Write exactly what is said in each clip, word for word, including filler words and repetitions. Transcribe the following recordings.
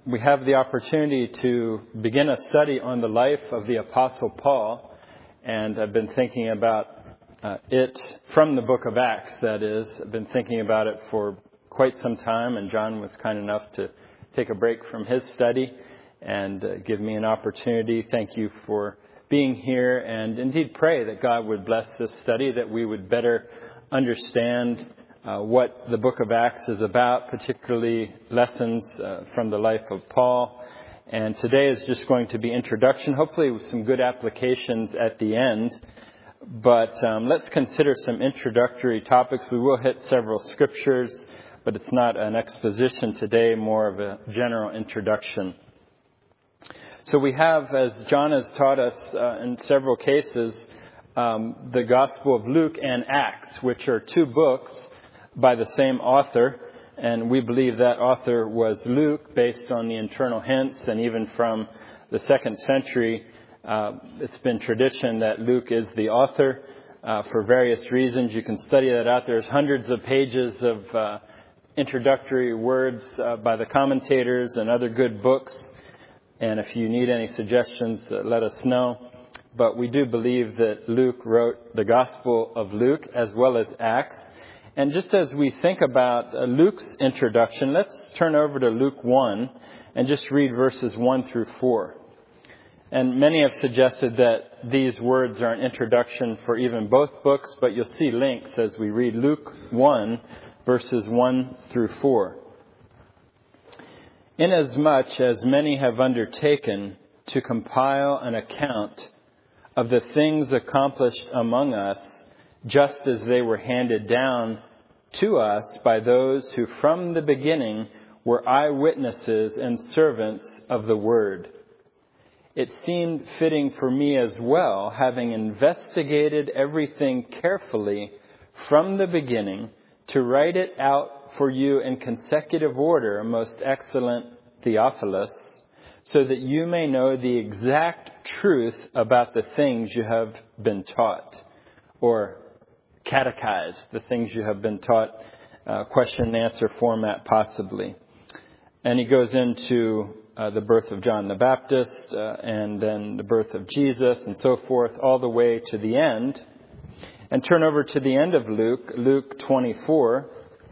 we have the opportunity to begin a study on the life of the Apostle Paul, and I've been thinking about uh, it from the book of Acts, that is. I've been thinking about it for quite some time, and John was kind enough to take a break from his study and uh, give me an opportunity. Thank you for being here, and indeed pray that God would bless this study, that we would better understand Uh, what the book of Acts is about, particularly lessons uh, from the life of Paul. And today is just going to be introduction, hopefully with some good applications at the end. But um, let's consider some introductory topics. We will hit several scriptures, but it's not an exposition today, more of a general introduction. So we have, as John has taught us uh, in several cases, um, the Gospel of Luke and Acts, which are two books by the same author, and we believe that author was Luke, based on the internal hints, and even from the second century, uh, it's been tradition that Luke is the author uh, for various reasons. You can study that out. There's hundreds of pages of uh, introductory words uh, by the commentators and other good books, and if you need any suggestions, uh, let us know. But we do believe that Luke wrote the Gospel of Luke as well as Acts. And just as we think about uh, Luke's introduction, let's turn over to Luke one and just read verses one through four. And many have suggested that these words are an introduction for even both books, but you'll see links as we read Luke one, verses one through four. Inasmuch as many have undertaken to compile an account of the things accomplished among us, just as they were handed down to us by those who from the beginning were eyewitnesses and servants of the word. It seemed fitting for me as well, having investigated everything carefully from the beginning, to write it out for you in consecutive order, most excellent Theophilus, so that you may know the exact truth about the things you have been taught, or catechized, the things you have been taught, uh, question and answer format possibly. And he goes into uh, the birth of John the Baptist uh, and then the birth of Jesus and so forth, all the way to the end. And turn over to the end of Luke, Luke twenty-four.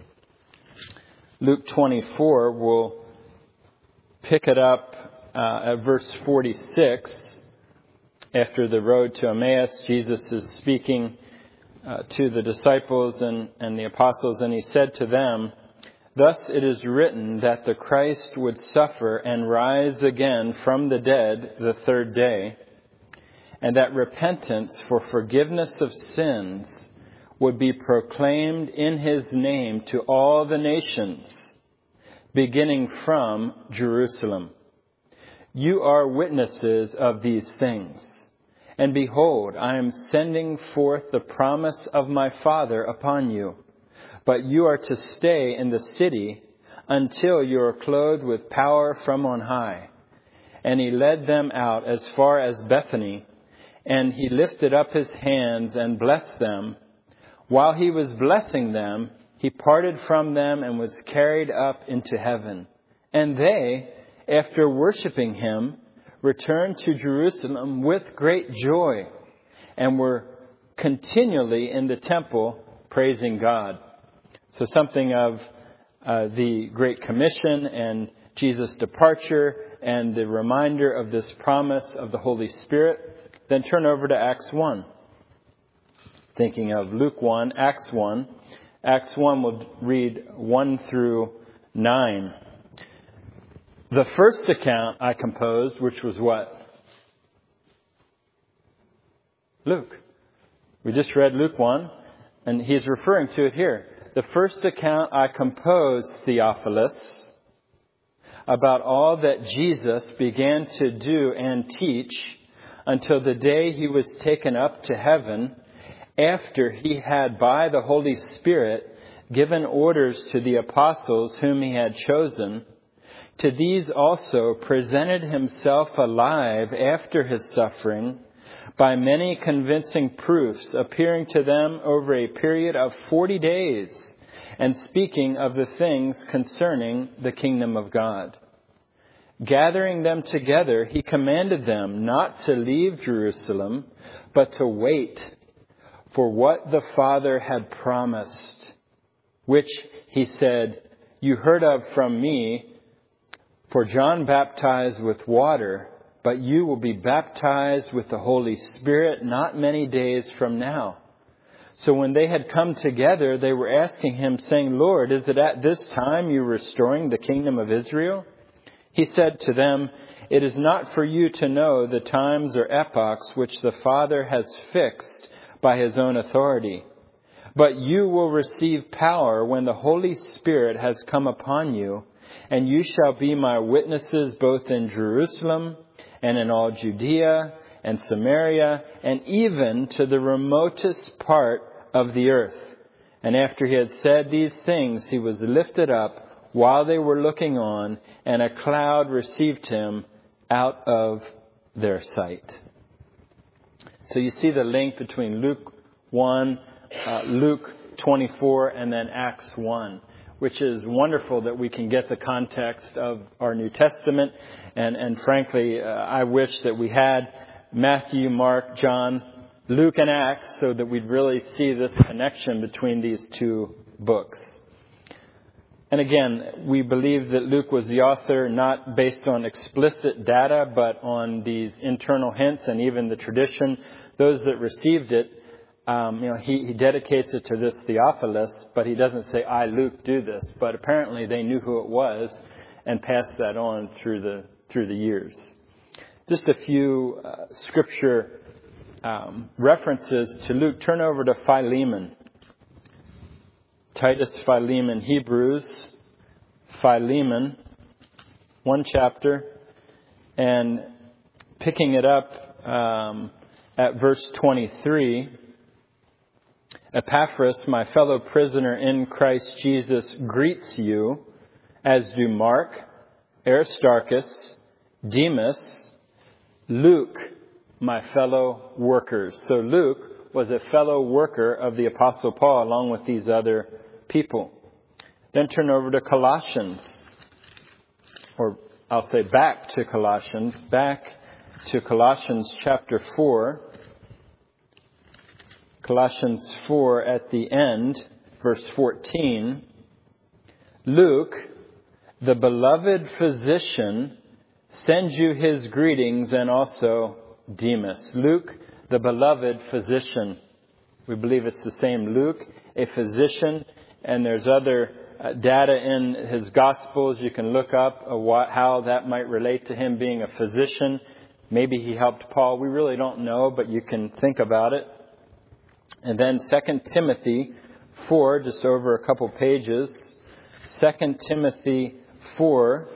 Luke twenty-four, will pick it up uh, at verse forty-six. After the road to Emmaus, Jesus is speaking Uh, to the disciples and, and the apostles, and he said to them, "Thus it is written that the Christ would suffer and rise again from the dead the third day, and that repentance for forgiveness of sins would be proclaimed in his name to all the nations, beginning from Jerusalem. You are witnesses of these things. And behold, I am sending forth the promise of my Father upon you. But you are to stay in the city until you are clothed with power from on high." And he led them out as far as Bethany, and he lifted up his hands and blessed them. While he was blessing them, he parted from them and was carried up into heaven. And they, after worshiping him, returned to Jerusalem with great joy, and were continually in the temple praising God. So something of uh, the Great Commission and Jesus' departure and the reminder of this promise of the Holy Spirit. Then turn over to Acts one. Thinking of Luke one, Acts one. Acts one, we'll read one through nine. The first account I composed, which was what? Luke. We just read Luke one, and he's referring to it here. The first account I composed, Theophilus, about all that Jesus began to do and teach until the day he was taken up to heaven, after he had by the Holy Spirit given orders to the apostles whom he had chosen. To these also presented himself alive after his suffering by many convincing proofs, appearing to them over a period of forty days and speaking of the things concerning the kingdom of God. Gathering them together, he commanded them not to leave Jerusalem, but to wait for what the Father had promised, which, he said, you heard of from me, for John baptized with water, but you will be baptized with the Holy Spirit not many days from now. So when they had come together, they were asking him, saying, Lord, is it at this time you are restoring the kingdom of Israel? He said to them, it is not for you to know the times or epochs which the Father has fixed by his own authority. But you will receive power when the Holy Spirit has come upon you, and you shall be my witnesses both in Jerusalem and in all Judea and Samaria, and even to the remotest part of the earth. And after he had said these things, he was lifted up while they were looking on, and a cloud received him out of their sight. So you see the link between Luke one, uh, Luke twenty-four, and then Acts one, which is wonderful that we can get the context of our New Testament. And, and frankly, uh, I wish that we had Matthew, Mark, John, Luke, and Acts so that we'd really see this connection between these two books. And again, we believe that Luke was the author not based on explicit data, but on these internal hints and even the tradition. Those that received it, um, you know, he, he dedicates it to this Theophilus, but he doesn't say, I, Luke, do this. But apparently they knew who it was and passed that on through the through the years. Just a few uh, scripture um, references to Luke. Turn over to Philemon. Titus, Philemon, Hebrews, Philemon, one chapter, and picking it up um, at verse twenty-three, Epaphras, my fellow prisoner in Christ Jesus, greets you, as do Mark, Aristarchus, Demas, Luke, my fellow workers. So Luke was a fellow worker of the Apostle Paul along with these other people. Then turn over to Colossians, or I'll say back to Colossians, back to Colossians chapter four. Colossians four at the end, verse fourteen. Luke, the beloved physician, sends you his greetings, and also Demas. Luke, the beloved physician. We believe it's the same Luke, a physician, and there's other uh, data in his Gospels. You can look up uh, what, how that might relate to him being a physician. Maybe he helped Paul. We really don't know, but you can think about it. And then Second Timothy four, just over a couple pages. Second Timothy four,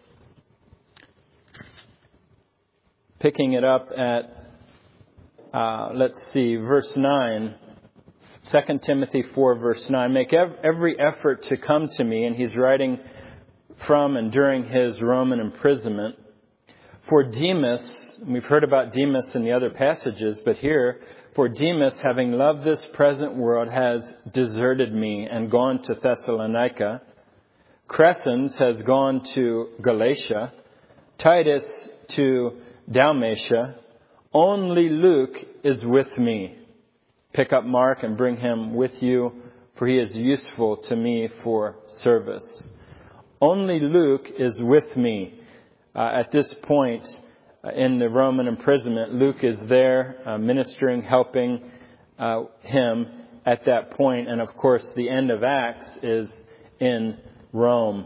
picking it up at Uh, let's see, verse nine, Second Timothy four, verse nine. Make ev- every effort to come to me. And he's writing from and during his Roman imprisonment. For Demas, we've heard about Demas in the other passages, but here, for Demas, having loved this present world, has deserted me and gone to Thessalonica. Crescens has gone to Galatia. Titus to Dalmatia. Only Luke is with me. Pick up Mark and bring him with you, for he is useful to me for service. Only Luke is with me. Uh, at this point uh, in the Roman imprisonment, Luke is there uh, ministering, helping uh, him at that point. And of course, the end of Acts is in Rome.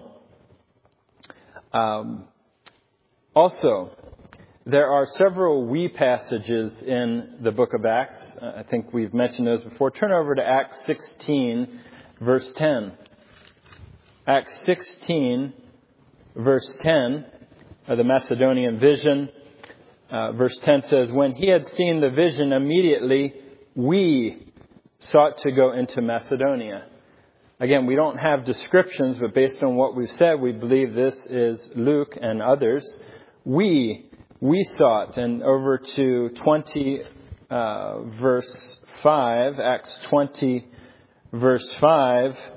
Um, also, there are several we passages in the book of Acts. Uh, I think we've mentioned those before. Turn over to Acts sixteen, verse ten. Acts sixteen, verse ten, uh, the Macedonian vision. Uh, verse ten says, when he had seen the vision, immediately we sought to go into Macedonia. Again, we don't have descriptions, but based on what we've said, we believe this is Luke and others. We We sought, and over to twenty, uh, verse five, Acts twenty, verse five,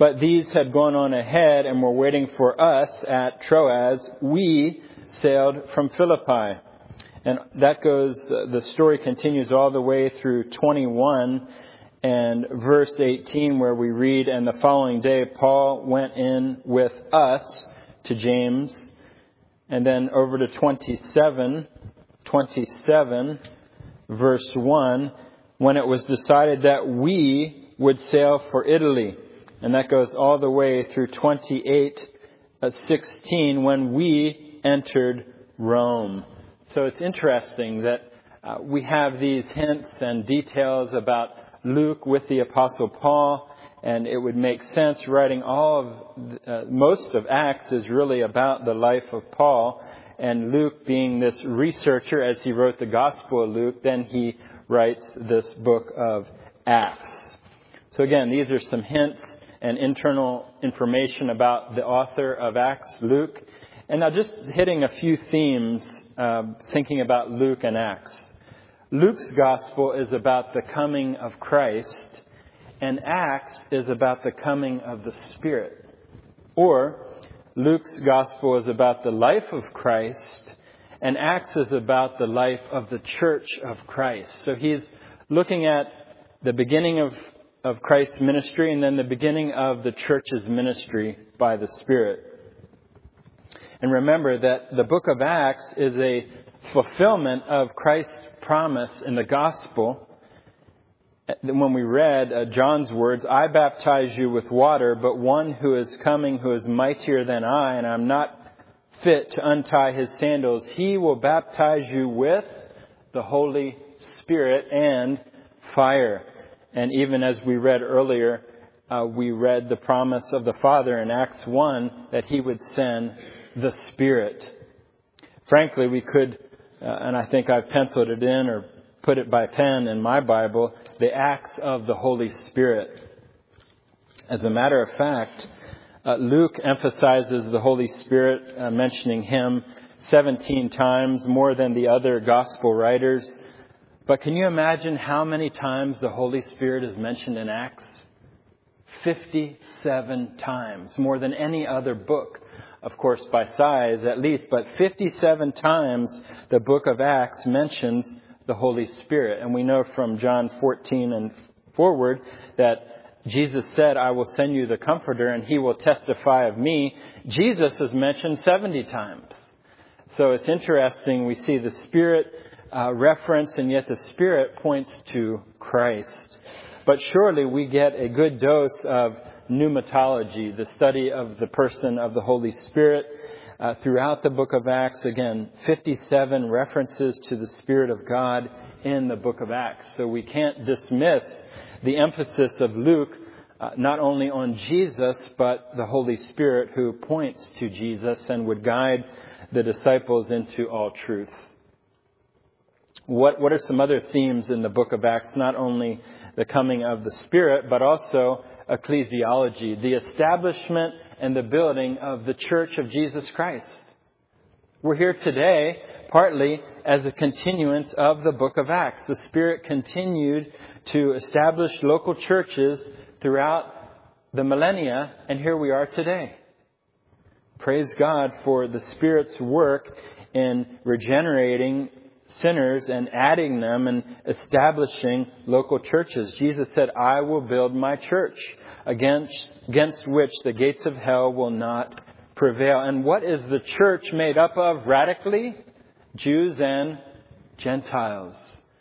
but these had gone on ahead and were waiting for us at Troas. We sailed from Philippi. And that goes, uh, the story continues all the way through twenty-one and verse eighteen, where we read, and the following day Paul went in with us to James. And then over to twenty-seven, twenty-seven, verse one, when it was decided that we would sail for Italy. And that goes all the way through twenty-eight, sixteen, when we entered Rome. So it's interesting that uh, we have these hints and details about Luke with the Apostle Paul, and it would make sense writing all of, uh, most of Acts is really about the life of Paul, and Luke being this researcher as he wrote the Gospel of Luke, then he writes this book of Acts. So again, these are some hints and internal information about the author of Acts, Luke. And now just hitting a few themes, uh, thinking about Luke and Acts. Luke's gospel is about the coming of Christ, and Acts is about the coming of the Spirit. Or Luke's gospel is about the life of Christ, and Acts is about the life of the church of Christ. So he's looking at the beginning of, of Christ's ministry and then the beginning of the church's ministry by the Spirit. And remember that the book of Acts is a fulfillment of Christ's promise in the gospel. When we read uh, John's words, I baptize you with water, but one who is coming who is mightier than I, and I'm not fit to untie his sandals, he will baptize you with the Holy Spirit and fire. And even as we read earlier, uh, we read the promise of the Father in Acts one that he would send the Spirit. Frankly, we could, uh, and I think I've penciled it in or put it by pen in my Bible, the acts of the Holy Spirit. As a matter of fact, uh, Luke emphasizes the Holy Spirit, uh, mentioning him seventeen times, more than the other gospel writers. But can you imagine how many times the Holy Spirit is mentioned in Acts? fifty-seven times, more than any other book. Of course, by size at least, but fifty-seven times the book of Acts mentions the Holy Spirit. And we know from John fourteen and forward that Jesus said, I will send you the Comforter and he will testify of me. Jesus is mentioned seventy times. So it's interesting. We see the Spirit uh, reference, and yet the Spirit points to Christ. But surely we get a good dose of pneumatology, the study of the person of the Holy Spirit uh, throughout the book of Acts. Again, fifty-seven references to the Spirit of God in the book of Acts. So we can't dismiss the emphasis of Luke uh, not only on Jesus, but the Holy Spirit who points to Jesus and would guide the disciples into all truth. What, what are some other themes in the book of Acts? Not only the coming of the Spirit, but also ecclesiology, the establishment and the building of the Church of Jesus Christ. We're here today partly as a continuance of the book of Acts. The Spirit continued to establish local churches throughout the millennia, and here we are today. Praise God for the Spirit's work in regenerating sinners and adding them and establishing local churches. Jesus said, I will build my church, against, against which the gates of hell will not prevail. And what is the church made up of radically? Jews and Gentiles.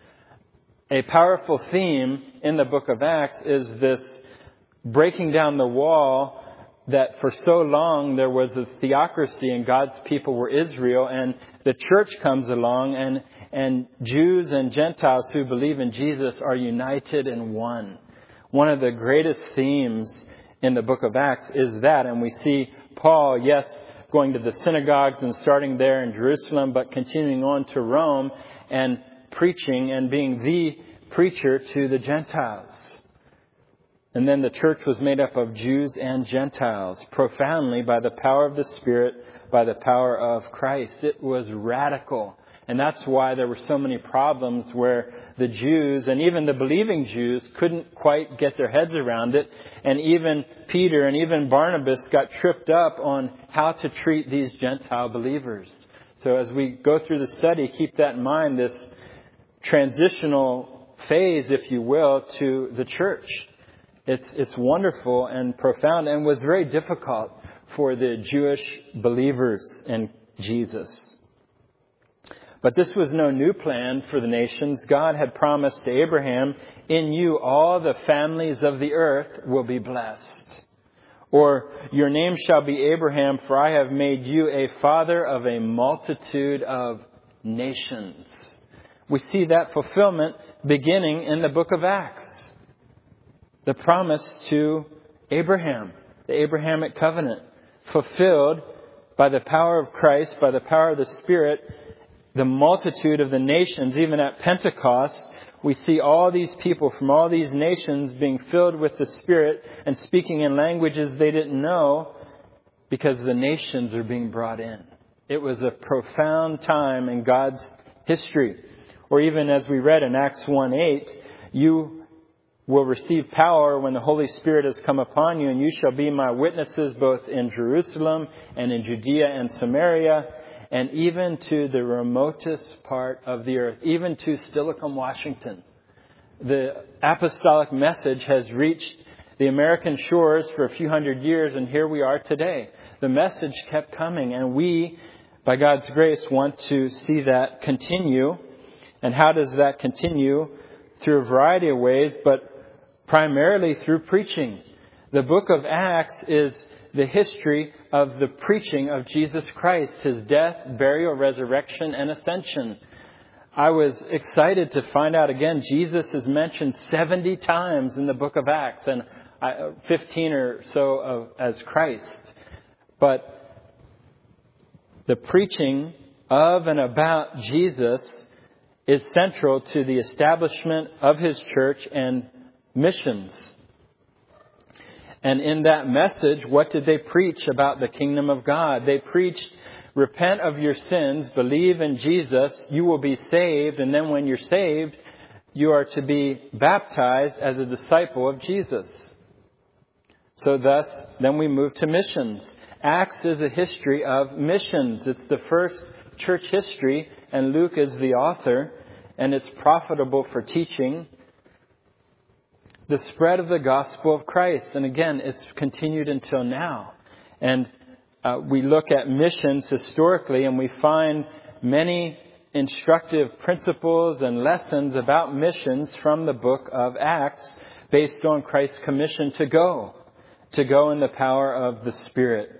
A powerful theme in the book of Acts is this breaking down the wall that for so long there was a theocracy and God's people were Israel, and the church comes along and, and Jews and Gentiles who believe in Jesus are united in one. One of the greatest themes in the book of Acts is that, and we see Paul, yes, going to the synagogues and starting there in Jerusalem, but continuing on to Rome and preaching and being the preacher to the Gentiles. And then the church was made up of Jews and Gentiles, profoundly by the power of the Spirit, by the power of Christ. It was radical And that's why there were so many problems where the Jews and even the believing Jews couldn't quite get their heads around it. And even Peter and even Barnabas got tripped up on how to treat these Gentile believers. So as we go through the study, keep that in mind, this transitional phase, if you will, to the church. It's, it's wonderful and profound and was very difficult for the Jewish believers in Jesus. But this was no new plan for the nations. God had promised to Abraham, in you all the families of the earth will be blessed. Or, your name shall be Abraham, for I have made you a father of a multitude of nations. We see that fulfillment beginning in the book of Acts. The promise to Abraham, the Abrahamic covenant, fulfilled by the power of Christ, by the power of the Spirit. The multitude of the nations, even at Pentecost, we see all these people from all these nations being filled with the Spirit and speaking in languages they didn't know because the nations are being brought in. It was a profound time in God's history. Or even as we read in Acts one eight, you will receive power when the Holy Spirit has come upon you, and you shall be my witnesses both in Jerusalem and in Judea and Samaria, and even to the remotest part of the earth, even to Steilacoom, Washington. The apostolic message has reached the American shores for a few hundred years, and here we are today. The message kept coming, and we, by God's grace, want to see that continue. And how does that continue? Through a variety of ways, but primarily through preaching. The book of Acts is the history of the preaching of Jesus Christ, His death, burial, resurrection, and ascension. I was excited to find out again, Jesus is mentioned seventy times in the book of Acts, and fifteen or so of, as Christ. But the preaching of and about Jesus is central to the establishment of His church and missions. And in that message, what did they preach about the kingdom of God? They preached, repent of your sins, believe in Jesus, you will be saved. And then when you're saved, you are to be baptized as a disciple of Jesus. So thus, then we move to missions. Acts is a history of missions. It's the first church history, and Luke is the author, and it's profitable for teaching. The spread of the gospel of Christ. And again, it's continued until now. And uh, we look at missions historically, and we find many instructive principles and lessons about missions from the book of Acts based on Christ's commission to go, to go in the power of the Spirit.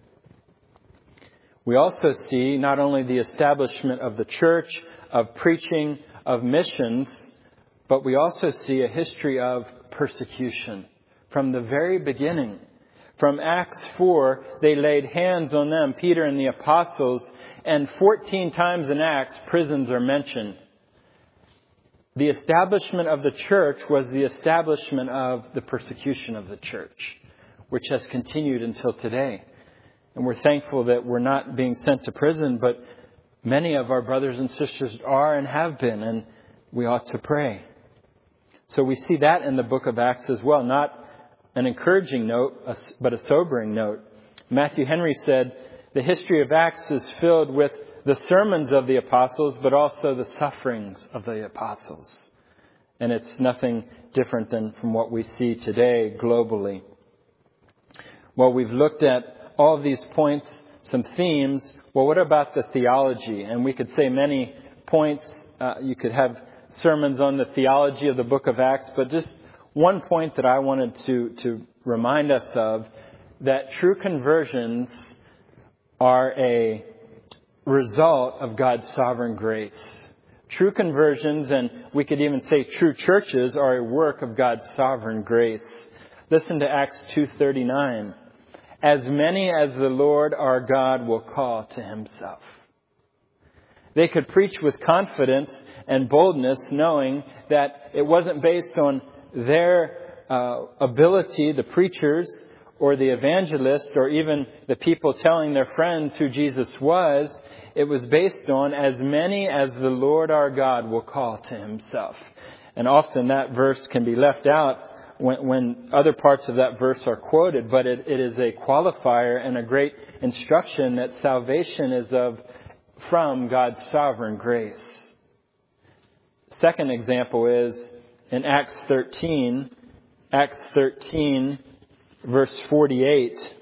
We also see not only the establishment of the church, of preaching, of missions, but we also see a history of persecution from the very beginning. From Acts four, they laid hands on them, Peter and the apostles, and fourteen times in Acts, prisons are mentioned. The establishment of the church was the establishment of the persecution of the church, which has continued until today. And we're thankful that we're not being sent to prison, but many of our brothers and sisters are and have been, and we ought to pray. So we see that in the book of Acts as well. Not an encouraging note, but a sobering note. Matthew Henry said, the history of Acts is filled with the sermons of the apostles, but also the sufferings of the apostles. And it's nothing different than from what we see today globally. Well, we've looked at all of these points, some themes. Well, what about the theology? And we could say many points. Uh, you could have sermons on the theology of the book of Acts, but just one point that I wanted to, to remind us of, that true conversions are a result of God's sovereign grace. True conversions, and we could even say true churches, are a work of God's sovereign grace. Listen to Acts two thirty-nine. As many as the Lord our God will call to Himself. They could preach with confidence and boldness, knowing that it wasn't based on their uh, ability, the preachers, or the evangelist or even the people telling their friends who Jesus was. It was based on as many as the Lord our God will call to himself. And often that verse can be left out when, when other parts of that verse are quoted, but it, it is a qualifier and a great instruction that salvation is of from God's sovereign grace. Second example is in Acts thirteen, Acts thirteen, verse forty-eight.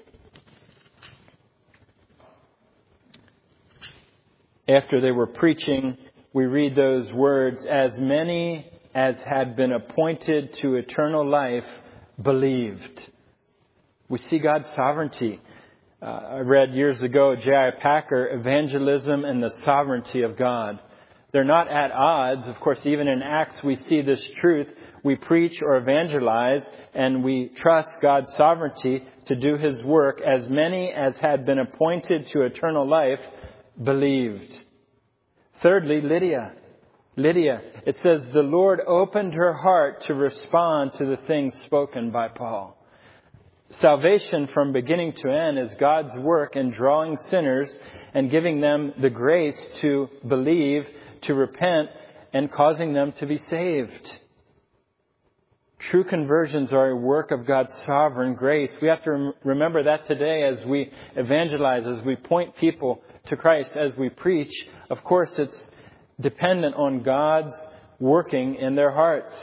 After they were preaching, we read those words, as many as had been appointed to eternal life believed. We see God's sovereignty. Uh, I read years ago, J I Packer, Evangelism and the Sovereignty of God. They're not at odds. Of course, even in Acts, we see this truth. We preach or evangelize, and we trust God's sovereignty to do his work. As many as had been appointed to eternal life believed. Thirdly, Lydia. Lydia. It says, the Lord opened her heart to respond to the things spoken by Paul. Salvation from beginning to end is God's work in drawing sinners and giving them the grace to believe, to repent, and causing them to be saved. True conversions are a work of God's sovereign grace. We have to rem- remember that today as we evangelize, as we point people to Christ, as we preach. Of course, it's dependent on God's working in their hearts.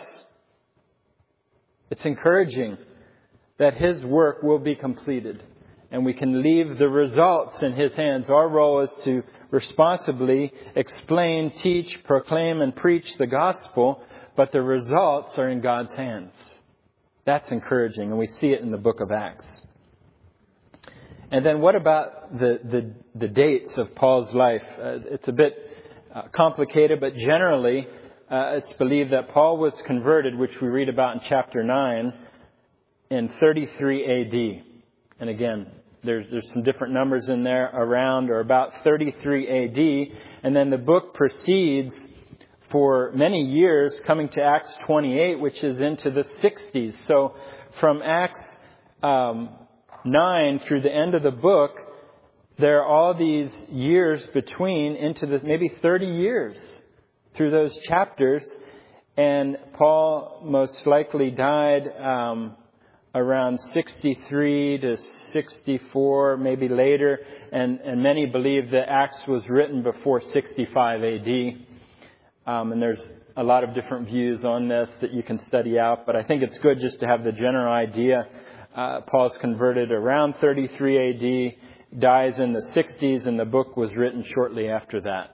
It's encouraging that his work will be completed, and we can leave the results in his hands. Our role is to responsibly explain, teach, proclaim, and preach the gospel, but the results are in God's hands. That's encouraging, and we see it in the book of Acts. And then what about the, the, the dates of Paul's life? Uh, it's a bit uh, complicated, but generally uh, it's believed that Paul was converted, which we read about in chapter nine, in thirty-three A D. And again, there's there's some different numbers in there, around or about thirty-three A D. And then the book proceeds for many years, coming to Acts twenty-eight, which is into the sixties. So from Acts um, nine through the end of the book, there are all these years between, into the maybe thirty years through those chapters. And Paul most likely died um, around sixty-three to sixty-four, maybe later. And, and many believe that Acts was written before sixty-five A D. Um, and there's a lot of different views on this that you can study out. But I think it's good just to have the general idea. Uh, Paul's converted around thirty-three A D, dies in the sixties, and the book was written shortly after that.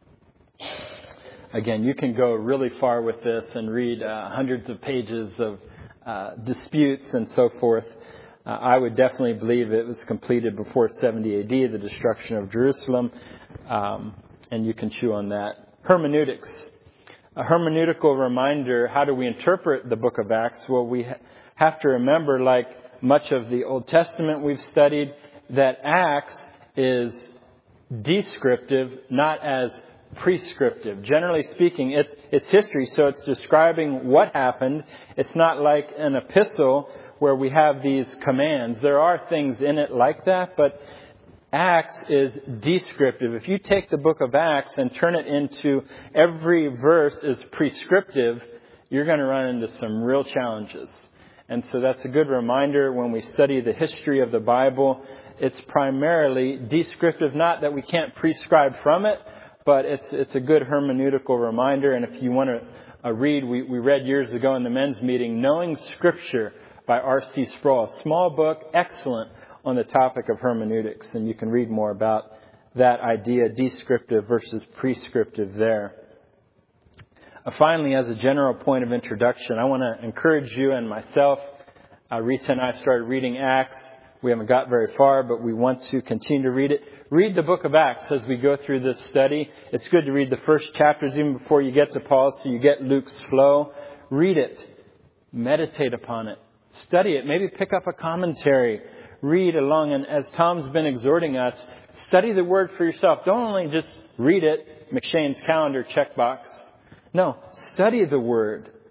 Again, you can go really far with this and read uh, hundreds of pages of uh, disputes and so forth. Uh, I would definitely believe it was completed before seventy A D, the destruction of Jerusalem, um, and you can chew on that. Hermeneutics. A hermeneutical reminder, how do we interpret the book of Acts? Well, we ha- have to remember, like much of the Old Testament we've studied, that Acts is descriptive, not as prescriptive. Generally speaking, it's, it's history, so it's describing what happened. It's not like an epistle where we have these commands. There are things in it like that, but Acts is descriptive. If you take the book of Acts and turn it into every verse is prescriptive, you're going to run into some real challenges. And so that's a good reminder when we study the history of the Bible. It's primarily descriptive, not that we can't prescribe from it, but it's it's a good hermeneutical reminder. And if you want to uh, read, we, we read years ago in the men's meeting, Knowing Scripture by R C Sproul. Small book, excellent on the topic of hermeneutics. And you can read more about that idea, descriptive versus prescriptive there. Uh, finally, as a general point of introduction, I want to encourage you and myself. Uh, Rita and I started reading Acts. We haven't got very far, but we want to continue to read it. Read the book of Acts as we go through this study. It's good to read the first chapters even before you get to Paul, so you get Luke's flow. Read it. Meditate upon it. Study it. Maybe pick up a commentary. Read along. And as Tom's been exhorting us, study the Word for yourself. Don't only just read it, McShane's calendar checkbox. No, study the Word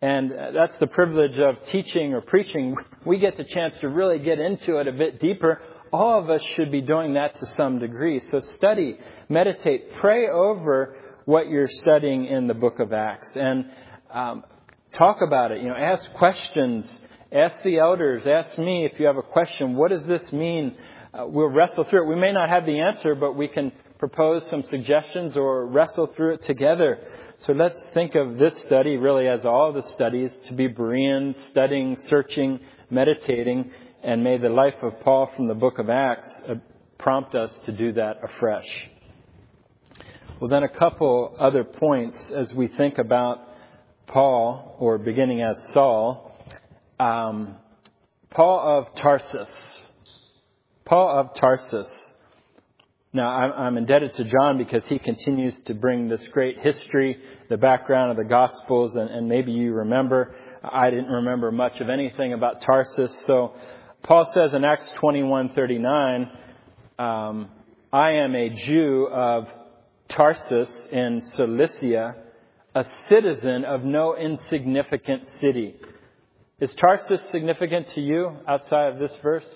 And that's the privilege of teaching or preaching. We get the chance to really get into it a bit deeper. All of us should be doing that to some degree. So study, meditate, pray over what you're studying in the book of Acts. And um, talk about it. You know, ask questions. Ask the elders. Ask me if you have a question. What does this mean? Uh, we'll wrestle through it. We may not have the answer, but we can propose some suggestions or wrestle through it together. So let's think of this study really as all the studies, to be Bereans, studying, searching, meditating, and may the life of Paul from the book of Acts prompt us to do that afresh. Well, then a couple other points as we think about Paul, or beginning as Saul. Um, Paul of Tarsus. Paul of Tarsus. Now, I'm indebted to John because he continues to bring this great history, the background of the Gospels, and, and maybe you remember. I didn't remember much of anything about Tarsus. So Paul says in Acts twenty-one thirty-nine, um, I am a Jew of Tarsus in Cilicia, a citizen of no insignificant city. Is Tarsus significant to you outside of this verse?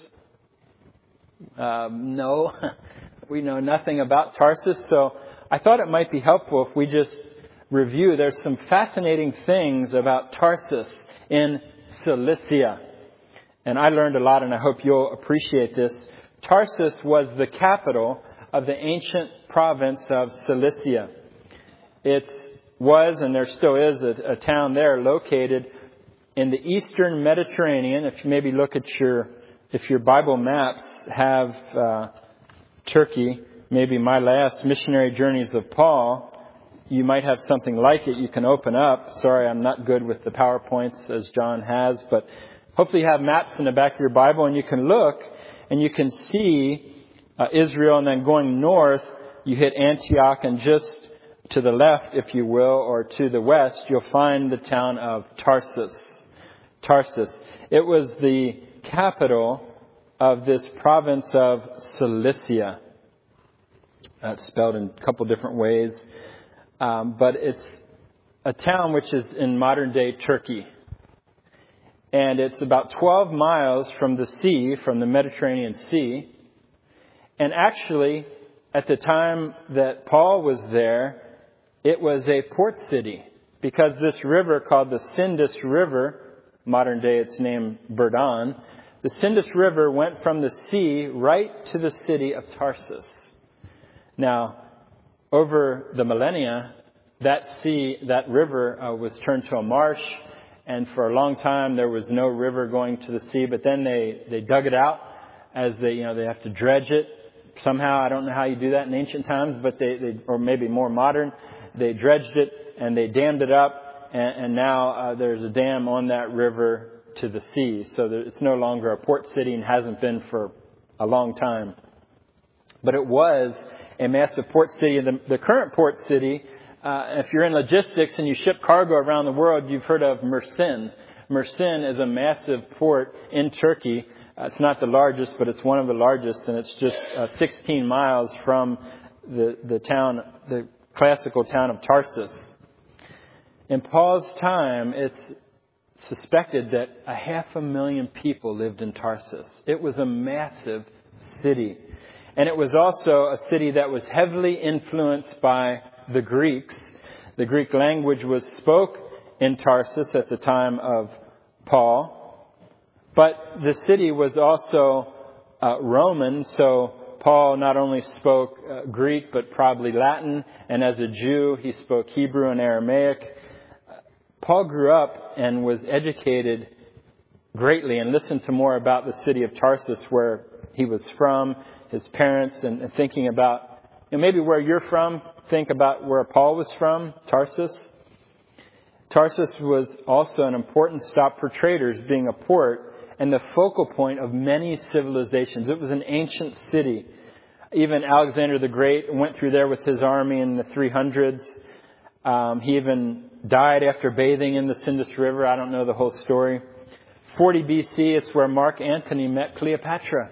Um, no. We know nothing about Tarsus, so I thought it might be helpful if we just review. There's some fascinating things about Tarsus in Cilicia. And I learned a lot, and I hope you'll appreciate this. Tarsus was the capital of the ancient province of Cilicia. It was, and there still is, a, a town there located in the eastern Mediterranean. If you maybe look at your, if your Bible maps have uh, Turkey, maybe My Last Missionary Journeys of Paul, you might have something like it you can open up. Sorry, I'm not good with the PowerPoints as John has, but hopefully you have maps in the back of your Bible and you can look and you can see uh, Israel, and then going north, you hit Antioch, and just to the left, if you will, or to the west, you'll find the town of Tarsus. Tarsus. It was the capital of this province of Cilicia. That's spelled in a couple different ways. Um, but it's a town which is in modern-day Turkey. And it's about twelve miles from the sea, from the Mediterranean Sea. And actually, at the time that Paul was there, it was a port city. Because this river called the Sindus River, modern day it's named Burdan, the Sindus River went from the sea right to the city of Tarsus. Now, over the millennia, that sea, that river uh, was turned to a marsh, and for a long time there was no river going to the sea. But then they, they dug it out, as they you know they have to dredge it somehow. I don't know how you do that in ancient times, but they, they or maybe more modern, they dredged it and they dammed it up, and, and now uh, there's a dam on that river to the sea, so that it's no longer a port city and hasn't been for a long time. But it was a massive port city. The, the current port city, uh, if you're in logistics and you ship cargo around the world, you've heard of Mersin. Mersin is a massive port in Turkey. Uh, it's not the largest, but it's one of the largest, and it's just uh, sixteen miles from the, the town, the classical town of Tarsus. In Paul's time, it's suspected that a half a million people lived in Tarsus. It was a massive city. And it was also a city that was heavily influenced by the Greeks. The Greek language was spoke in Tarsus at the time of Paul. But the city was also uh, Roman, so Paul not only spoke uh, Greek, but probably Latin. And as a Jew, he spoke Hebrew and Aramaic. Paul grew up and was educated greatly and listened to more about the city of Tarsus, where he was from, his parents, and, and thinking about, you know, maybe where you're from, think about where Paul was from, Tarsus. Tarsus was also an important stop for traders, being a port and the focal point of many civilizations. It was an ancient city. Even Alexander the Great went through there with his army in the three hundreds. Um, he even died after bathing in the Sindus River. I don't know the whole story. forty B C, it's where Mark Antony met Cleopatra.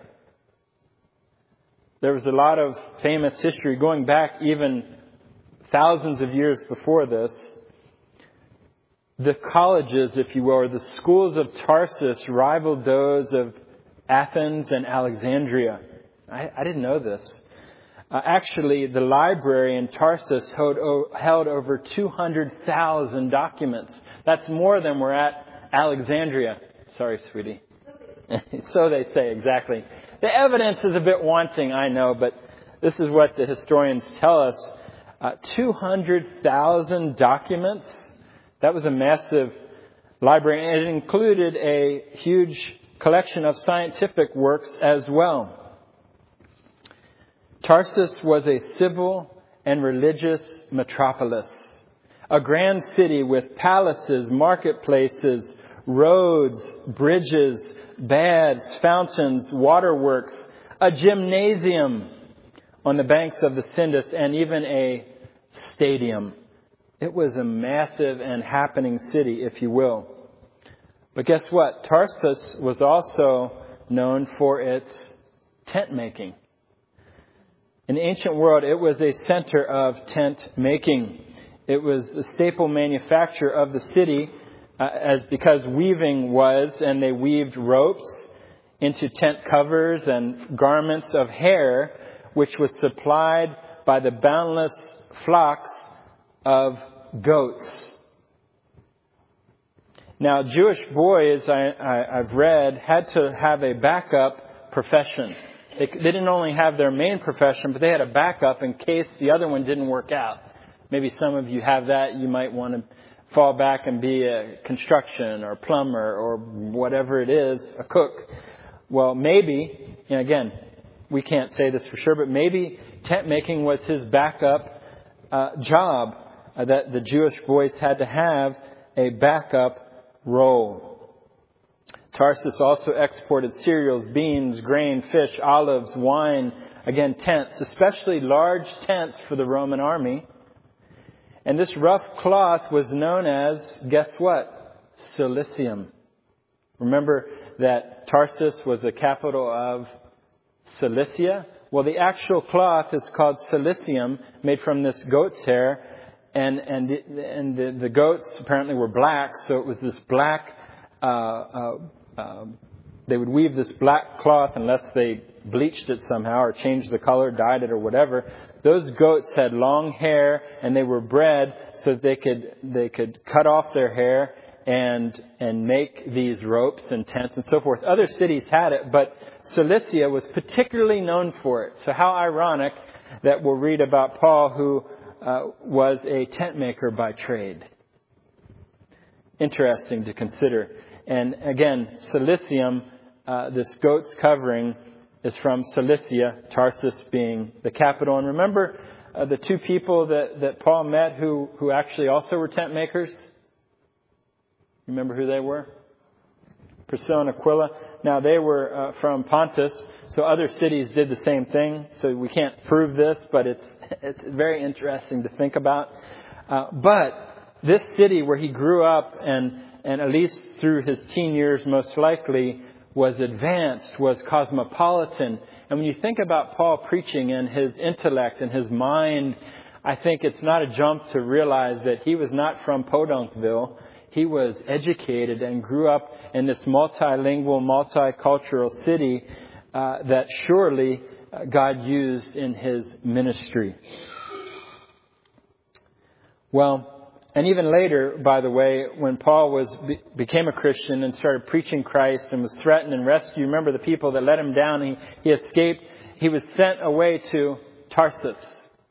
There was a lot of famous history going back even thousands of years before this. the colleges, if you will, or the schools of Tarsus rivaled those of Athens and Alexandria. I, I didn't know this. Uh, actually, the library in Tarsus held, held over two hundred thousand documents. That's more than were at Alexandria. Sorry, sweetie. So they say, exactly. The evidence is a bit wanting, I know, but this is what the historians tell us. Uh, two hundred thousand documents. That was a massive library, and it included a huge collection of scientific works as well. Tarsus was a civil and religious metropolis, a grand city with palaces, marketplaces, roads, bridges, baths, fountains, waterworks, a gymnasium on the banks of the Sindus, and even a stadium. It was a massive and happening city, if you will. But guess what? Tarsus was also known for its tent making. In the ancient world, it was a center of tent making. It was the staple manufacture of the city, uh, as because weaving was, and they weaved ropes into tent covers and garments of hair, which was supplied by the boundless flocks of goats. Now, Jewish boys, I, I, I've read, had to have a backup profession. They, they didn't only have their main profession, but they had a backup in case the other one didn't work out. Maybe some of you have that. You might want to fall back and be a construction or plumber or whatever it is, a cook. Well, maybe, and again, we can't say this for sure, but maybe tent making was his backup uh, job, uh, that the Jewish boys had to have a backup role. Tarsus also exported cereals, beans, grain, fish, olives, wine, again, tents, especially large tents for the Roman army. And this rough cloth was known as, guess what? Cilicium. Remember that Tarsus was the capital of Cilicia? Well, the actual cloth is called cilicium, made from this goat's hair. And and the, and the, the goats apparently were black, so it was this black, uh, uh, uh, they would weave this black cloth unless they bleached it somehow or changed the color, dyed it or whatever. Those goats had long hair, and they were bred so that they could they could cut off their hair and and make these ropes and tents and so forth. Other cities had it, but Cilicia was particularly known for it. So how ironic that we'll read about Paul, who uh, was a tent maker by trade. Interesting to consider. And again, Cilicium, uh, this goat's covering, is from Cilicia, Tarsus being the capital. And remember uh, the two people that, that Paul met who, who actually also were tent makers? Remember who they were? Priscilla and Aquila. Now, they were uh, from Pontus, so other cities did the same thing. So we can't prove this, but it's it's very interesting to think about. Uh, but this city where he grew up, and, and at least through his teen years most likely, was advanced, was cosmopolitan. And when you think about Paul preaching and his intellect and his mind, I think it's not a jump to realize that he was not from Podunkville. He was educated and grew up in this multilingual, multicultural city uh, that surely God used in his ministry. Well, and even later, by the way, when Paul was became a Christian and started preaching Christ and was threatened and rescued, remember the people that let him down, he, he escaped. He was sent away to Tarsus.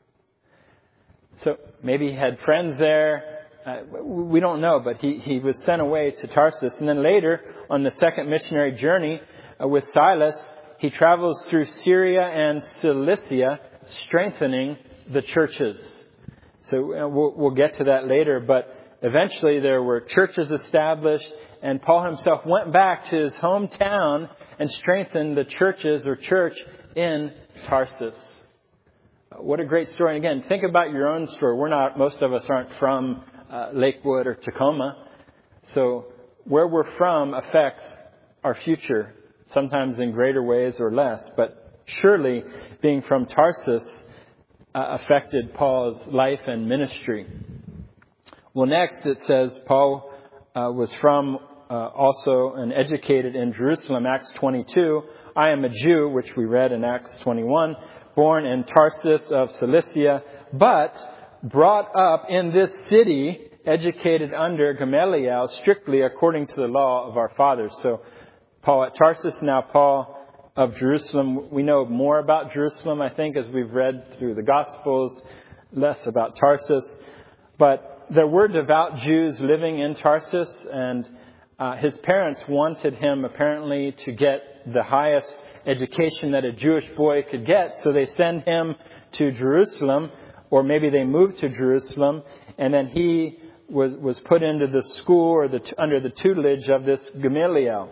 So maybe he had friends there. Uh, we don't know, but he, he was sent away to Tarsus. And then later, on the second missionary journey uh, with Silas, he travels through Syria and Cilicia, strengthening the churches. So uh, we'll, we'll get to that later, but eventually there were churches established, and Paul himself went back to his hometown and strengthened the churches or church in Tarsus. What a great story. And again, think about your own story. We're not, most of us aren't from uh, Lakewood or Tacoma. So where we're from affects our future, sometimes in greater ways or less. But surely being from Tarsus uh, affected Paul's life and ministry. Well, next it says Paul uh, was from uh, also and educated in Jerusalem, Acts twenty-two. I am a Jew, which we read in Acts twenty-one, born in Tarsus of Cilicia, but brought up in this city, educated under Gamaliel, strictly according to the law of our fathers. So Paul at Tarsus, now Paul of Jerusalem. We know more about Jerusalem, I think, as we've read through the Gospels, less about Tarsus. But there were devout Jews living in Tarsus, and uh, his parents wanted him apparently to get the highest education that a Jewish boy could get. So they send him to Jerusalem, or maybe they moved to Jerusalem, and then he was, was put into the school or the, under the tutelage of this Gamaliel.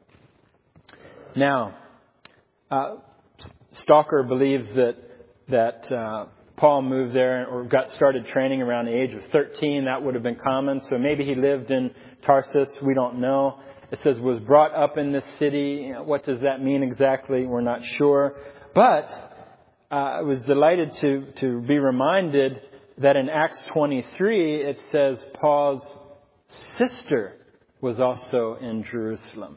Now, uh, Stalker believes that that uh, Paul moved there or got started training around the age of thirteen. That would have been common. So maybe he lived in Tarsus. We don't know. It says was brought up in this city. You know, what does that mean exactly? We're not sure. But uh, I was delighted to to be reminded that in Acts twenty-three it says Paul's sister was also in Jerusalem.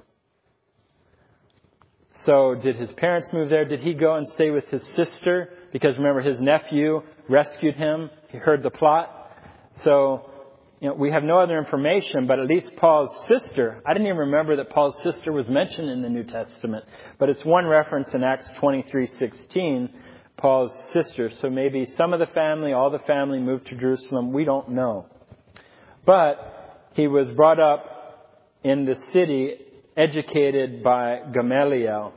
So did his parents move there? Did he go and stay with his sister? Because remember, his nephew rescued him. He heard the plot. So, you know, we have no other information, but at least Paul's sister. I didn't even remember that Paul's sister was mentioned in the New Testament. But it's one reference in Acts twenty-three sixteen, Paul's sister. So maybe some of the family, all the family moved to Jerusalem. We don't know. But he was brought up in the city, educated by Gamaliel.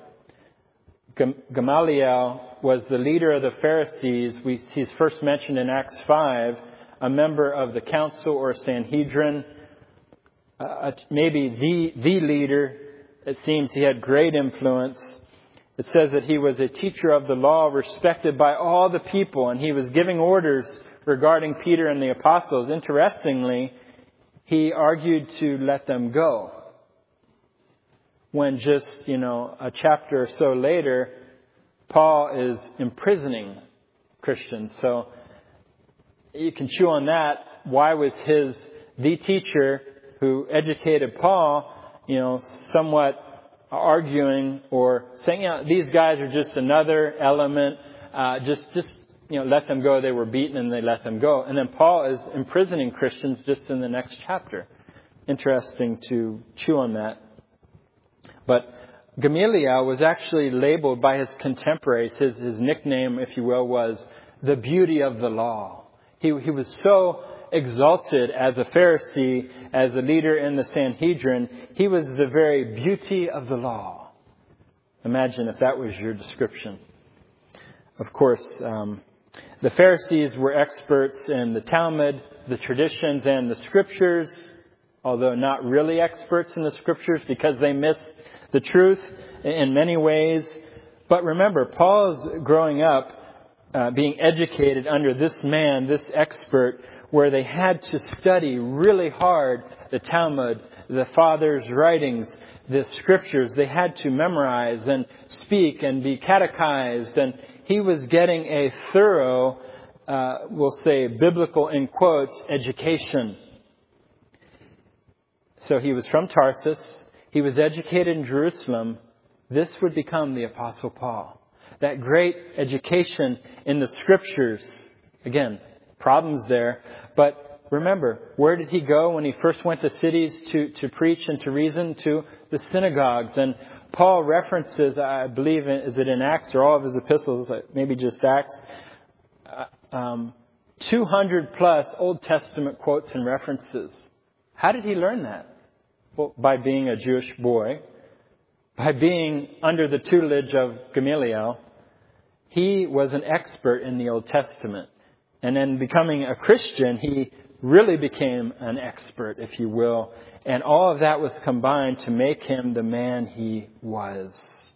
Gamaliel was the leader of the Pharisees. We, he's first mentioned in Acts five, a member of the council or Sanhedrin, uh, maybe the, the leader. It seems he had great influence. It says that he was a teacher of the law, respected by all the people, and he was giving orders regarding Peter and the apostles. Interestingly, he argued to let them go. When just, you know, a chapter or so later, Paul is imprisoning Christians. So you can chew on that. Why was his, the teacher who educated Paul, you know, somewhat arguing or saying, you know, these guys are just another element, uh, just, just, you know, let them go. They were beaten and they let them go. And then Paul is imprisoning Christians just in the next chapter. Interesting to chew on that. But Gamaliel was actually labeled by his contemporaries. His, his nickname, if you will, was the beauty of the law. He, he was so exalted as a Pharisee, as a leader in the Sanhedrin. He was the very beauty of the law. Imagine if that was your description. Of course, um, the Pharisees were experts in the Talmud, the traditions, and the Scriptures, although not really experts in the Scriptures because they missed the truth in many ways. But remember, Paul's growing up, uh, being educated under this man, this expert, where they had to study really hard the Talmud, the Fathers' writings, the Scriptures. They had to memorize and speak and be catechized. And he was getting a thorough, uh, we'll say, biblical, in quotes, education. So he was from Tarsus. He was educated in Jerusalem. This would become the Apostle Paul. That great education in the Scriptures. Again, problems there. But remember, where did he go when he first went to cities to, to preach and to reason? To the synagogues. And Paul references, I believe, is it in Acts or all of his epistles, maybe just Acts, uh, um, two hundred plus Old Testament quotes and references. How did he learn that? Well, by being a Jewish boy, by being under the tutelage of Gamaliel. He was an expert in the Old Testament. And then becoming a Christian, he really became an expert, if you will. And all of that was combined to make him the man he was.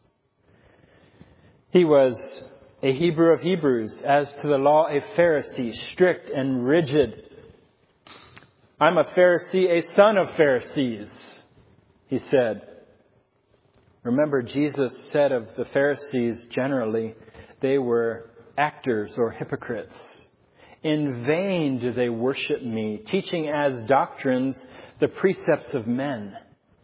He was a Hebrew of Hebrews, as to the law a Pharisee, strict and rigid. I'm a Pharisee, a son of Pharisees, he said. Remember, Jesus said of the Pharisees generally, they were actors or hypocrites. In vain do they worship me, teaching as doctrines the precepts of men.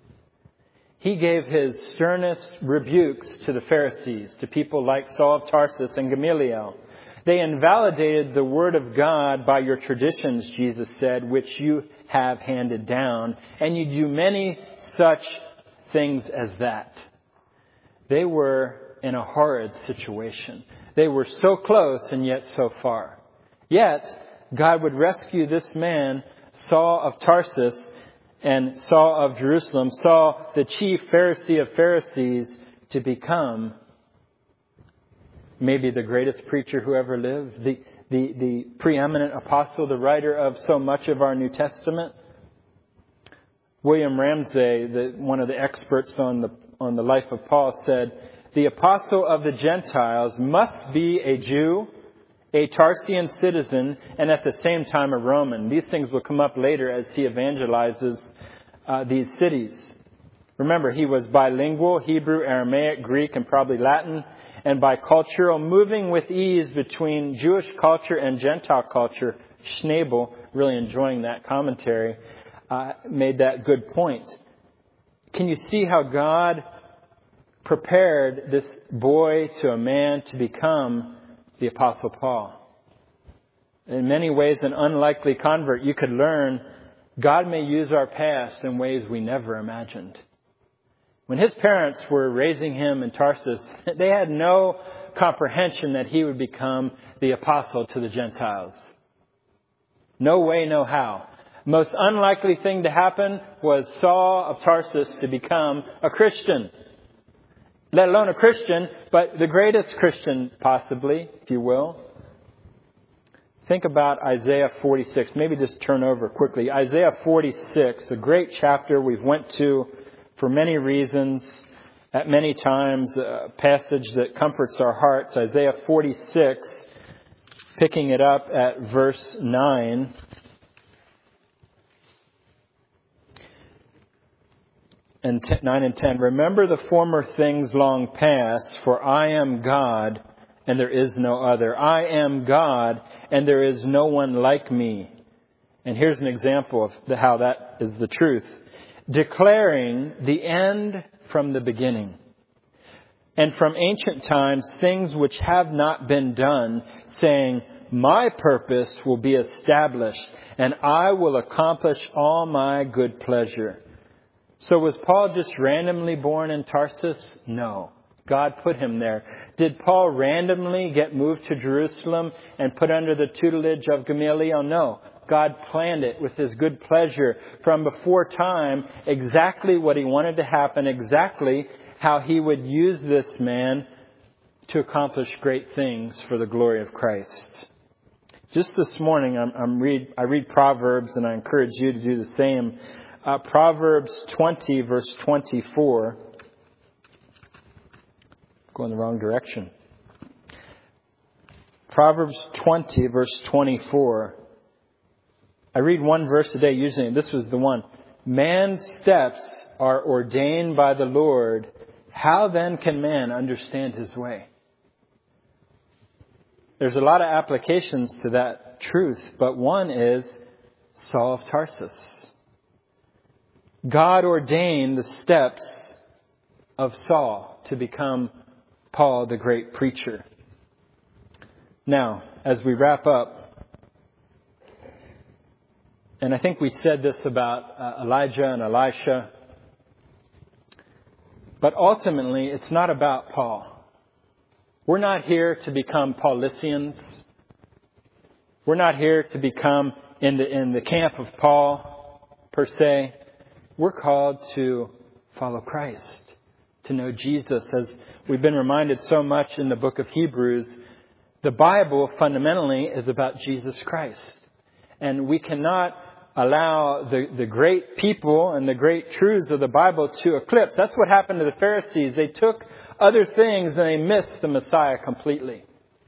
He gave his sternest rebukes to the Pharisees, to people like Saul of Tarsus and Gamaliel. They invalidated the word of God by your traditions, Jesus said, which you have handed down, and you do many such things as that. They were in a horrid situation. They were so close and yet so far. Yet, God would rescue this man, Saul of Tarsus, and Saul of Jerusalem, Saul, the chief Pharisee of Pharisees, to become maybe the greatest preacher who ever lived, the, the, the preeminent apostle, the writer of so much of our New Testament. William Ramsay, the, one of the experts on the, on the life of Paul, said, the apostle of the Gentiles must be a Jew, a Tarsian citizen, and at the same time a Roman. These things will come up later as he evangelizes uh, these cities. Remember, he was bilingual, Hebrew, Aramaic, Greek, and probably Latin, and bicultural, moving with ease between Jewish culture and Gentile culture. Schnabel, really enjoying that commentary, uh, made that good point. Can you see how God prepared this boy to a man to become the Apostle Paul? In many ways, an unlikely convert. You could learn God may use our past in ways we never imagined. When his parents were raising him in Tarsus, they had no comprehension that he would become the apostle to the Gentiles. No way, no how. Most unlikely thing to happen was Saul of Tarsus to become a Christian. Let alone a Christian, but the greatest Christian possibly, if you will. Think about Isaiah forty-six. Maybe just turn over quickly. Isaiah forty-six, a great chapter we've went to for many reasons, at many times, a passage that comforts our hearts. Isaiah forty-six, picking it up at verse nine. And ten, nine and ten. Remember the former things long past, for I am God, and there is no other. I am God, and there is no one like me. And here's an example of the, how that is the truth. Declaring the end from the beginning, and from ancient times things which have not been done, saying, my purpose will be established, and I will accomplish all my good pleasure. So was Paul just randomly born in Tarsus? No. God put him there. Did Paul randomly get moved to Jerusalem and put under the tutelage of Gamaliel? No. God planned it with his good pleasure from before time, exactly what he wanted to happen, exactly how he would use this man to accomplish great things for the glory of Christ. Just this morning, I'm, I'm read, I read Proverbs, and I encourage you to do the same. Uh, Proverbs twenty, verse twenty-four. Going the wrong direction. Proverbs twenty, verse twenty-four. I read one verse a day usually. This was the one. Man's steps are ordained by the Lord. How then can man understand his way? There's a lot of applications to that truth, but one is Saul of Tarsus. God ordained the steps of Saul to become Paul, the great preacher. Now, as we wrap up, and I think we said this about uh, Elijah and Elisha, but ultimately it's not about Paul. We're not here to become Paulicians. We're not here to become in the in the camp of Paul, per se. We're called to follow Christ, to know Jesus. As we've been reminded so much in the book of Hebrews, the Bible fundamentally is about Jesus Christ. And we cannot allow the, the great people and the great truths of the Bible to eclipse. That's what happened to the Pharisees. They took other things and they missed the Messiah completely.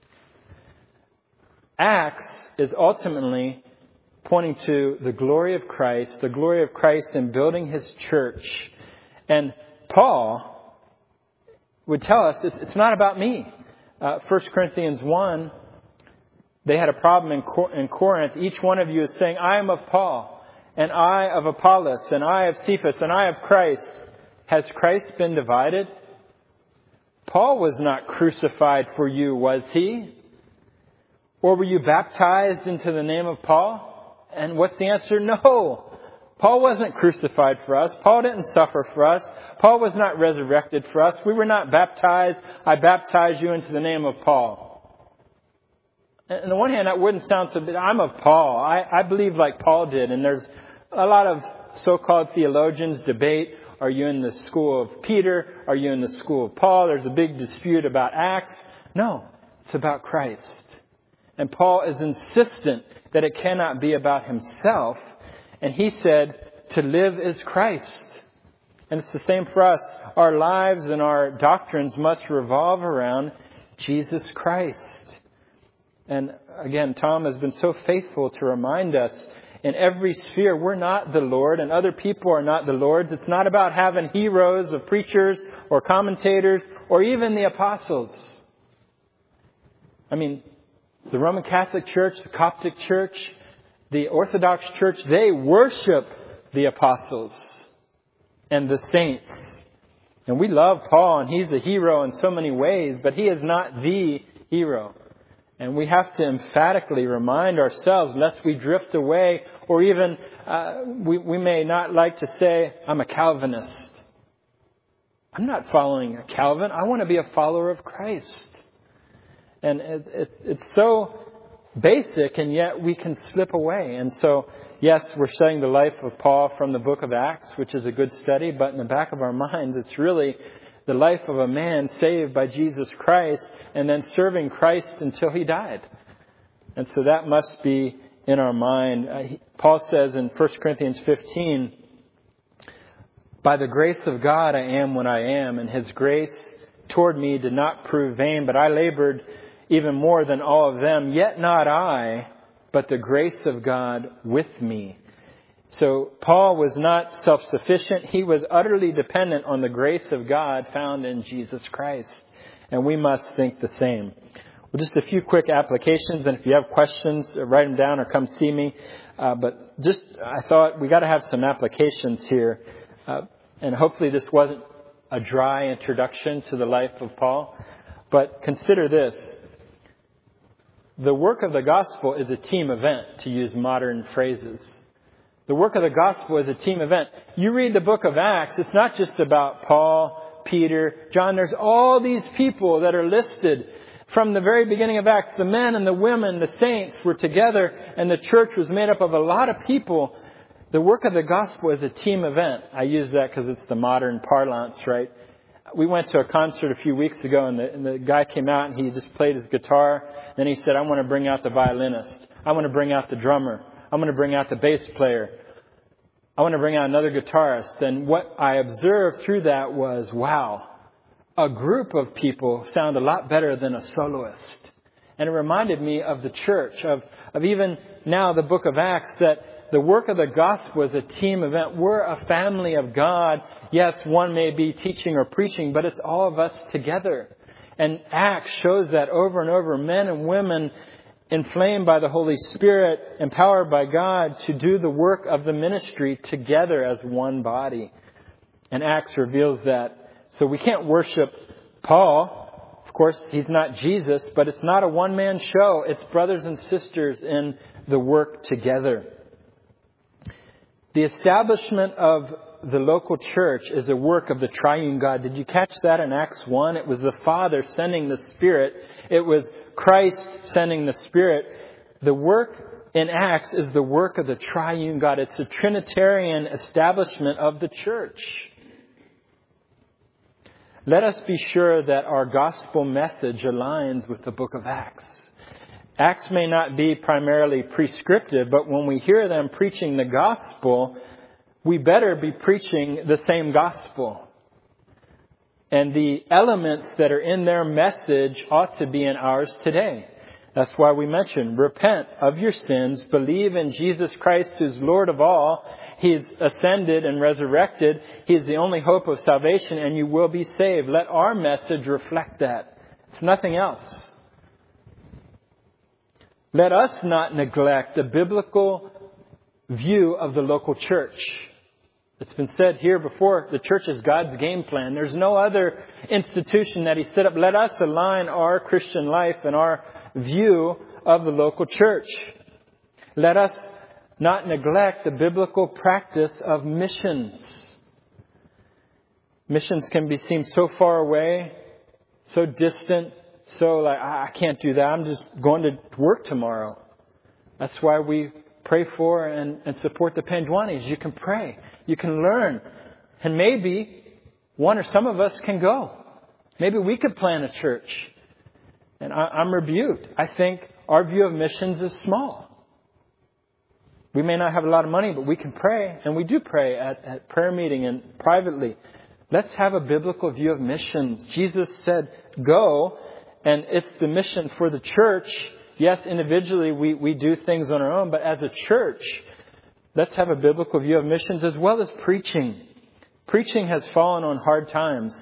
Acts is ultimately pointing to the glory of Christ, the glory of Christ in building his church. And Paul would tell us it's, it's not about me. Uh, First Corinthians one, They had a problem in, Cor- in Corinth. Each one of you is saying, I am of Paul, and I of Apollos, and I of Cephas, and I of Christ. Has Christ been divided? Paul was not crucified for you, was he? Or were you baptized into the name of Paul? And what's the answer? No. Paul wasn't crucified for us. Paul didn't suffer for us. Paul was not resurrected for us. We were not baptized. I baptize you into the name of Paul. On the one hand, that wouldn't sound so bad. I'm of Paul. I, I believe like Paul did. And there's a lot of so-called theologians debate. Are you in the school of Peter? Are you in the school of Paul? There's a big dispute about Acts. No, it's about Christ. And Paul is insistent that it cannot be about himself. And he said, to live is Christ. And it's the same for us. Our lives and our doctrines must revolve around Jesus Christ. And again, Tom has been so faithful to remind us in every sphere, we're not the Lord and other people are not the Lord's. It's not about having heroes of preachers or commentators or even the apostles. I mean, the Roman Catholic Church, the Coptic Church, the Orthodox Church, they worship the apostles and the saints. And we love Paul, and he's a hero in so many ways, but he is not the hero. And we have to emphatically remind ourselves, lest we drift away, or even uh, we, we may not like to say, I'm a Calvinist. I'm not following a Calvin. I want to be a follower of Christ. And it, it, it's so basic, and yet we can slip away. And so, yes, we're studying the life of Paul from the book of Acts, which is a good study, but in the back of our minds, it's really the life of a man saved by Jesus Christ and then serving Christ until he died. And so that must be in our mind. Uh, he, Paul says in First Corinthians fifteen, by the grace of God I am what I am, and his grace toward me did not prove vain, but I labored even more than all of them, yet not I, but the grace of God with me. So Paul was not self-sufficient. He was utterly dependent on the grace of God found in Jesus Christ. And we must think the same. Well, just a few quick applications. And if you have questions, write them down or come see me. Uh, but just, I thought we got to have some applications here. Uh, and hopefully this wasn't a dry introduction to the life of Paul. But consider this. The work of the gospel is a team event, to use modern phrases. The work of the gospel is a team event. You read the book of Acts, it's not just about Paul, Peter, John. There's all these people that are listed from the very beginning of Acts. The men and the women, the saints were together, and the church was made up of a lot of people. The work of the gospel is a team event. I use that because it's the modern parlance, right? We went to a concert a few weeks ago, and the, and the guy came out and he just played his guitar. Then he said, I want to bring out the violinist. I want to bring out the drummer. I'm going to bring out the bass player. I want to bring out another guitarist. And what I observed through that was, wow, a group of people sound a lot better than a soloist. And it reminded me of the church, of, of even now the book of Acts, that the work of the gospel is a team event. We're a family of God. Yes, one may be teaching or preaching, but it's all of us together. And Acts shows that over and over. Men and women inflamed by the Holy Spirit, empowered by God to do the work of the ministry together as one body. And Acts reveals that. So we can't worship Paul. Of course, he's not Jesus, but it's not a one-man show. It's brothers and sisters in the work together. The establishment of the local church is a work of the triune God. Did you catch that in Acts one? It was the Father sending the Spirit. It was Christ sending the Spirit. The work in Acts is the work of the triune God. It's a Trinitarian establishment of the church. Let us be sure that our gospel message aligns with the book of Acts. Acts may not be primarily prescriptive, but when we hear them preaching the gospel, we better be preaching the same gospel. And the elements that are in their message ought to be in ours today. That's why we mentioned, repent of your sins, believe in Jesus Christ who's Lord of all. He's ascended and resurrected. He's the only hope of salvation, and you will be saved. Let our message reflect that. It's nothing else. Let us not neglect the biblical view of the local church. It's been said here before, the church is God's game plan. There's no other institution that He set up. Let us align our Christian life and our view of the local church. Let us not neglect the biblical practice of missions. Missions can be seen so far away, so distant, so like, I can't do that. I'm just going to work tomorrow. That's why we pray for and, and support the Panjwanis. You can pray. You can learn. And maybe one or some of us can go. Maybe we could plant a church. And I, I'm rebuked. I think our view of missions is small. We may not have a lot of money, but we can pray. And we do pray at, at prayer meeting and privately. Let's have a biblical view of missions. Jesus said, go. And it's the mission for the church. Yes, individually we, we do things on our own, but as a church, let's have a biblical view of missions as well as preaching. Preaching has fallen on hard times.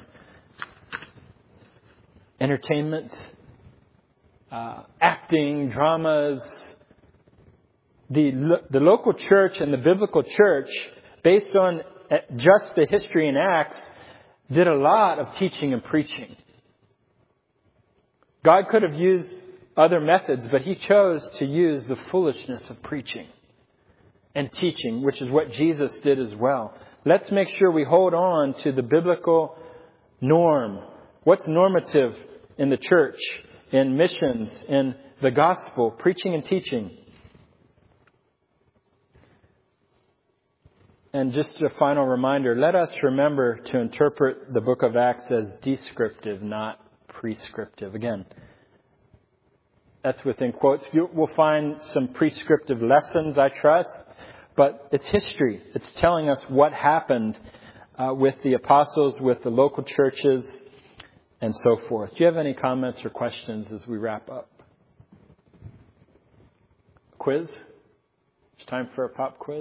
Entertainment, uh, acting, dramas. The, the local church and the biblical church, based on just the history in Acts, did a lot of teaching and preaching. God could have used other methods, but He chose to use the foolishness of preaching and teaching, which is what Jesus did as well. Let's make sure we hold on to the biblical norm. What's normative in the church, in missions, in the gospel, preaching and teaching? And just a final reminder, let us remember to interpret the book of Acts as descriptive, not prescriptive. Again, that's within quotes. You will find some prescriptive lessons, I trust, but it's history. It's telling us what happened uh, with the apostles, with the local churches, and so forth. Do you have any comments or questions as we wrap up? Quiz? It's time for a pop quiz.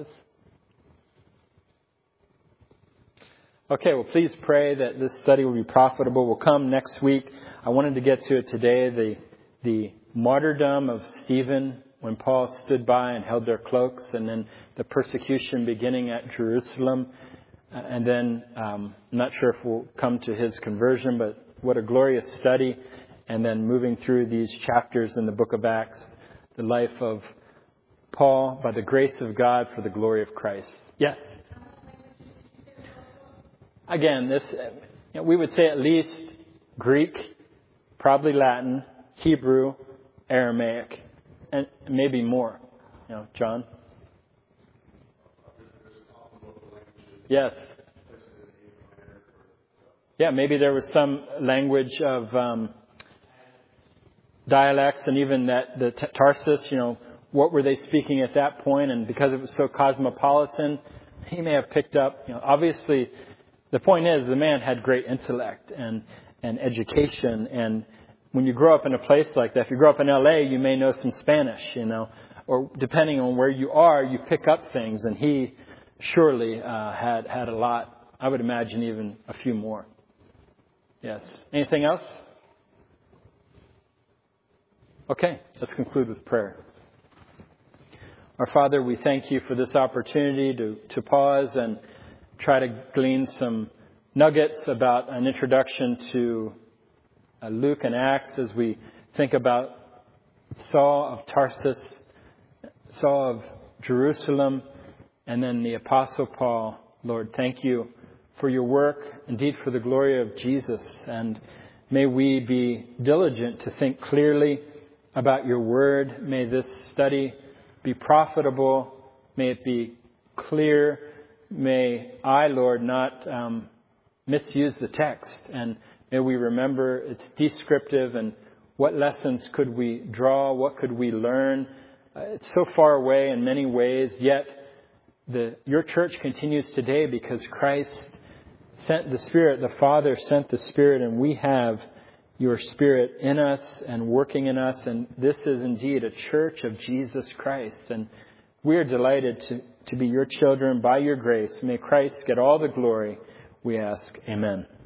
Okay, well, please pray that this study will be profitable. We'll come next week. I wanted to get to it today, the the martyrdom of Stephen when Paul stood by and held their cloaks, and then the persecution beginning at Jerusalem. And then, um, I'm not sure if we'll come to his conversion, but what a glorious study. And then moving through these chapters in the book of Acts, the life of Paul by the grace of God for the glory of Christ. Yes? Again, this you know, we would say at least Greek, probably Latin, Hebrew, Aramaic, and maybe more. You know, John? Yes. Yeah, maybe there was some language of um, dialects, and even that the t- Tarsus, you know, what were they speaking at that point? And because it was so cosmopolitan, he may have picked up, you know, obviously. The point is, the man had great intellect and, and education. And when you grow up in a place like that, if you grow up in L A, you may know some Spanish, you know, or depending on where you are, you pick up things. And he surely uh, had, had a lot. I would imagine even a few more. Yes. Anything else? Okay, let's conclude with prayer. Our Father, we thank you for this opportunity to, to pause and try to glean some nuggets about an introduction to uh, Luke and Acts as we think about Saul of Tarsus, Saul of Jerusalem, and then the Apostle Paul. Lord, thank you for your work, indeed for the glory of Jesus. And may we be diligent to think clearly about your word. May this study be profitable. May it be clear. May I, Lord, not um, misuse the text, and may we remember it's descriptive, and what lessons could we draw, what could we learn. Uh, it's so far away in many ways, yet the your church continues today because Christ sent the Spirit, the Father sent the Spirit, and we have your Spirit in us and working in us, and this is indeed a church of Jesus Christ, and we are delighted to to be your children by your grace. May Christ get all the glory, we ask. Amen.